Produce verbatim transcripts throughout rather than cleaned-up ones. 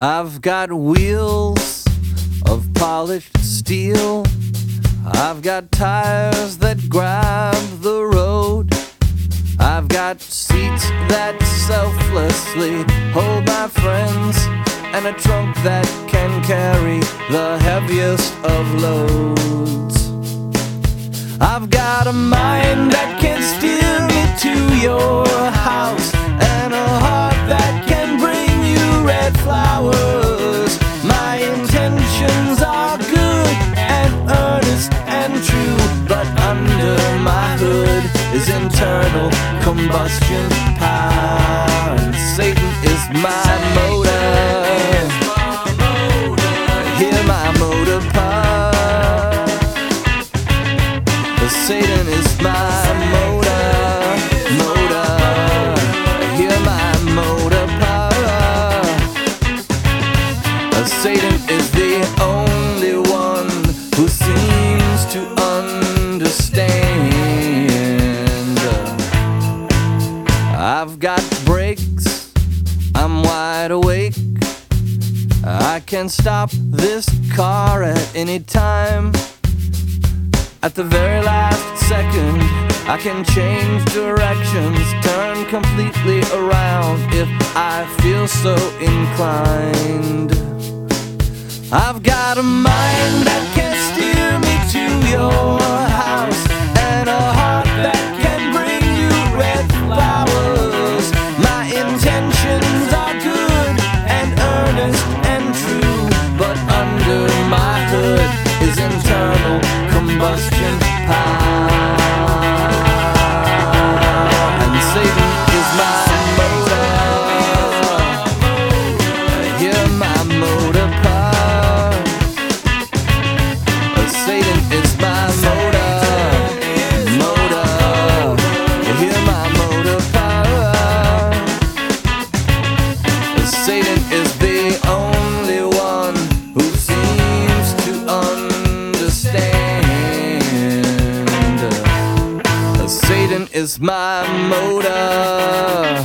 I've got wheels of polished steel. I've got tires that grab the road. I've got seats that selflessly hold my friends, and a trunk that can carry the heaviest of loads. I've got a mind that can steer me to your house, and a heart that can bring you red flowers. My intentions are good and earnest and true, but under my hood is internal combustion power, and Satan is my motor. Hear my motor purr. Satan is my motor, motor. Hear my motor purr. Satan is the only one who seems to understand. I've got brakes, I'm wide awake. I can stop this car at any time. At the very last second, I can change directions, turn completely around if I feel so inclined. I've got a mind that can steer me to your house, and a heart that can bring you red flowers. My intentions are good and earnest and true, but under my hood is internal combustion power, and Satan is my motor. Hear my motor purr. Satan is my motor, motor. Hear my motor purr. Satan is the only one who seems to understand. Satan is my motor.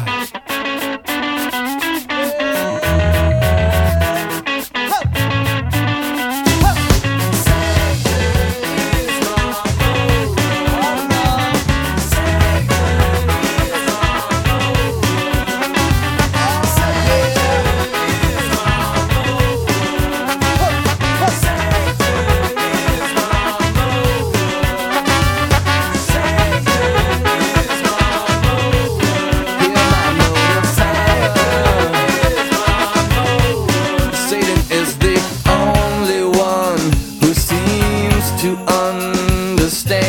To understand.